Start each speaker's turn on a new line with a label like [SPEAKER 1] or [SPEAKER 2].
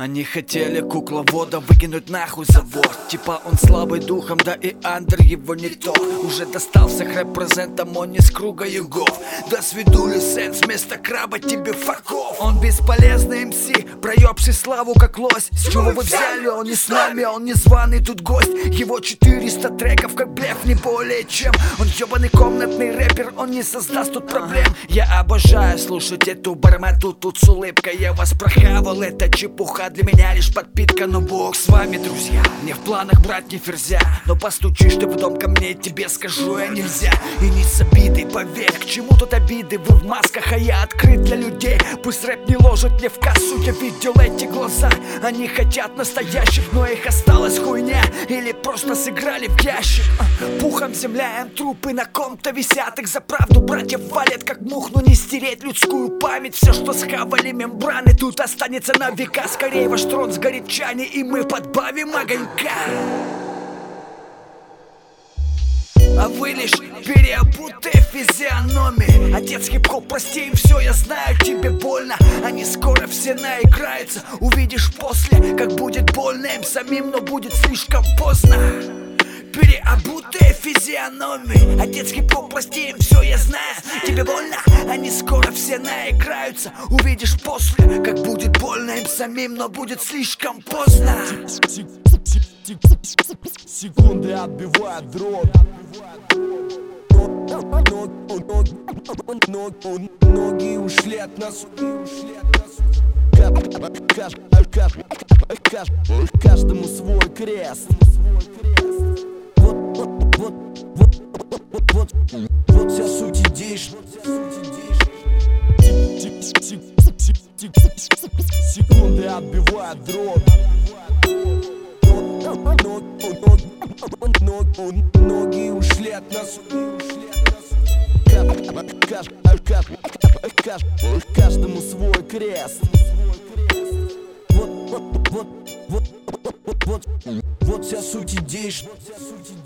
[SPEAKER 1] Они хотели кукловода выкинуть нахуй завод. Типа он слабый духом, да и Андер его не то. Уже достался к репрезентам, он не с круга югов. Да свидули сенс, вместо краба тебе факов. Он бесполезный МС, проебший славу как лось. С чего вы взяли, он не с нами, он не званый тут гость. Его 400 треков как блеф, не более чем. Он ебаный комнатный рэпер, он не создаст тут проблем. Я обожаю слушать эту бармату тут с улыбкой. Я вас прохавал, это чепуха, для меня лишь подпитка. Но бог с вами, друзья, не в планах брать ни ферзя. Но постучишь ты в дом ко мне, тебе скажу я нельзя. И не с обидой, поверь, к чему тут обиды? Вы в масках, а я открыт для людей. Пусть рэп не ложит мне в кассу, я видел эти глаза. Они хотят настоящих, но их осталась хуйня. Или просто сыграли в ящик. Пухом земля, им трупы на ком-то висят. Их за правду братьев валят как мух, но не стереть людскую память. Все, что схавали мембраны, тут останется на века. Скорее ваш трон сгорит в чане, и мы подбавим огонька. А вы лишь переобутые физиономии. Отец хип-хоп, прости им все, я знаю, тебе больно. Они скоро все наиграются, увидишь после, как будет больно им самим, но будет слишком поздно. Переобутые физиономии. Отец хип-хоп, прости им все, я знаю, тебе больно. Они скоро все наиграются, увидишь после, как будет больно им самим, но будет слишком поздно.
[SPEAKER 2] Секунды отбивают дробь. Ноги ушли от нас. Каждому свой крест. Вот вся суть идей. Секунды отбивают дробь. Ноги ушли от нас. Каждому свой крест. Вот вся суть идей.